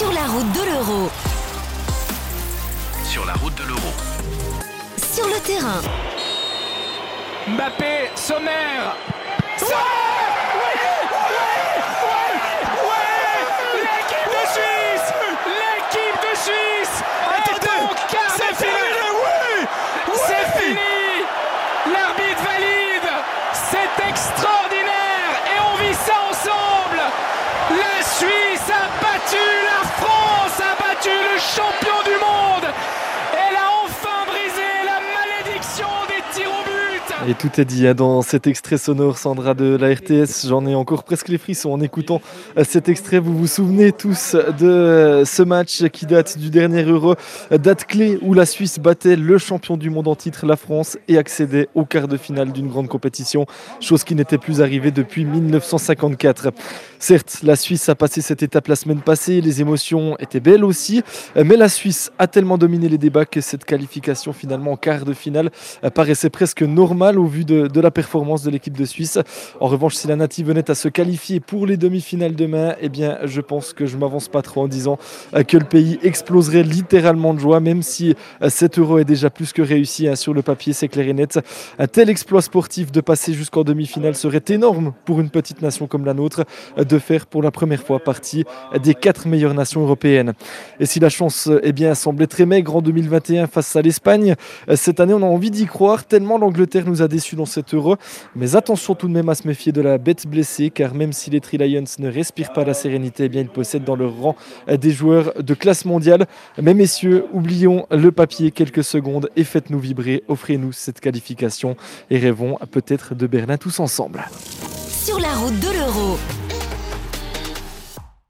Sur la route de l'Euro. Sur la route de l'Euro. Sur le terrain. Mbappé, Sommer. L'équipe de Suisse est en quart de finale. C'est fini. L'arbitre valide. C'est extraordinaire et on vit ça ensemble. La Suisse a battu la France, a battu le champion du monde. Elle a enfin brisé la malédiction des tirs au but. Et tout est dit dans cet extrait sonore, Sandra, de la RTS. J'en ai encore presque les frissons en écoutant cet extrait. Vous vous souvenez tous de ce match qui date du dernier Euro, date clé où la Suisse battait le champion du monde en titre, la France, et accédait au quart de finale d'une grande compétition, chose qui n'était plus arrivée depuis 1954. Certes, la Suisse a passé cette étape la semaine passée, les émotions étaient belles aussi, mais la Suisse a tellement dominé les débats que cette qualification finalement en quart de finale paraissait presque normale au vu de la performance de l'équipe de Suisse. En revanche, si la Natie venait à se qualifier pour les demi-finales demain, eh bien, je pense que je ne m'avance pas trop en disant que le pays exploserait littéralement de joie, même si cet Euro est déjà plus que réussi sur le papier, c'est clair et net. Un tel exploit sportif de passer jusqu'en demi-finale serait énorme pour une petite nation comme la nôtre, de faire pour la première fois partie des 4 meilleures nations européennes. Et si la chance semblait très maigre en 2021 face à l'Espagne, cette année on a envie d'y croire tellement l'Angleterre nous a déçus dans cet Euro. Mais attention tout de même à se méfier de la bête blessée, car même si les Three Lions ne respirent pas la sérénité, ils possèdent dans leur rang des joueurs de classe mondiale. Mais messieurs, oublions le papier quelques secondes et faites-nous vibrer, offrez-nous cette qualification et rêvons peut-être de Berlin tous ensemble. Sur la route de l'Euro.